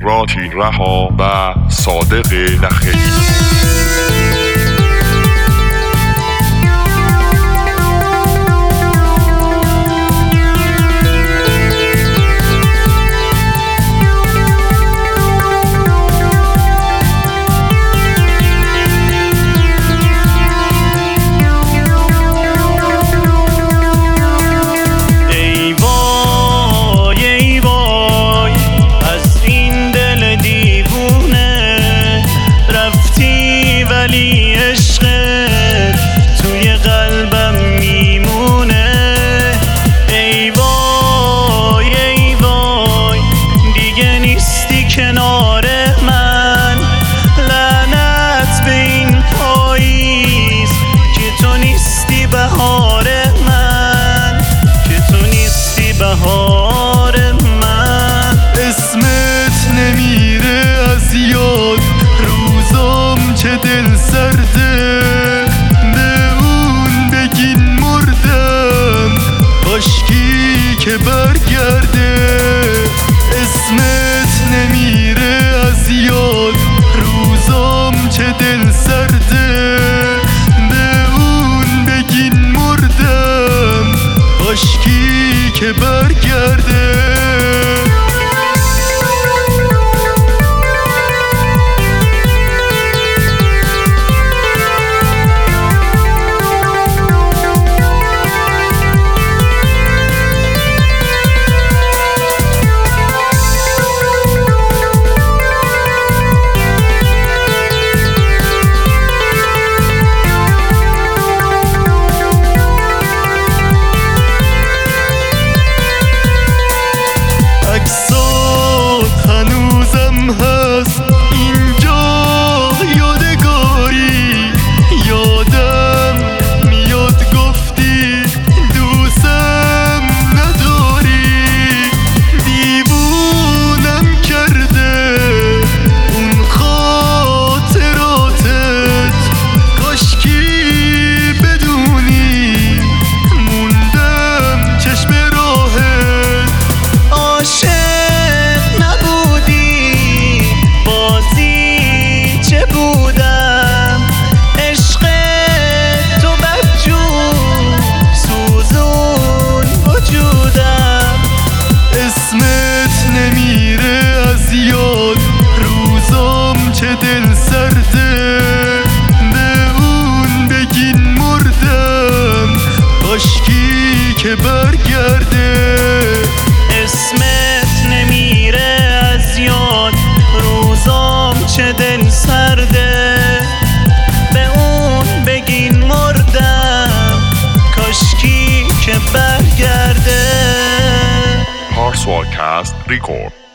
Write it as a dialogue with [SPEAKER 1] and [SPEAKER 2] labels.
[SPEAKER 1] راتی رها و صادق نخعی.
[SPEAKER 2] ولی عشقت توی قلبم میمونه. ای وای ای وای دیگه نیستی کنار من. لعنت به این پاییز که تو نیستی بهار من، که تو نیستی بهار من.
[SPEAKER 3] اسمت نمیره از یاد روزام چه دل سرده. به اون بگین مردم کاشکی که برگرده. اسمت نمیره از یاد روزام چه دل سرده. به اون بگین مردم کاشکی که برگرده. هنوزم هست اینجا یادگاری. یادم میاد گفتی دوستم نداری. دیوونم کرده اون خاطراتت. کاشکی بدونی موندم چشم راهت.
[SPEAKER 2] عاشق بودم عشق تو بدجور سوزون وجودم.
[SPEAKER 3] اسمت نمیره از یاد روزام چه دل سرده. به اون بگین مردم کاشکی که برگرده.
[SPEAKER 2] اسمت نمیره از یاد روزام چه دل سرده. به اون بگین مردم کاشکی که برگرده.
[SPEAKER 1] پارسواکست ریکورد.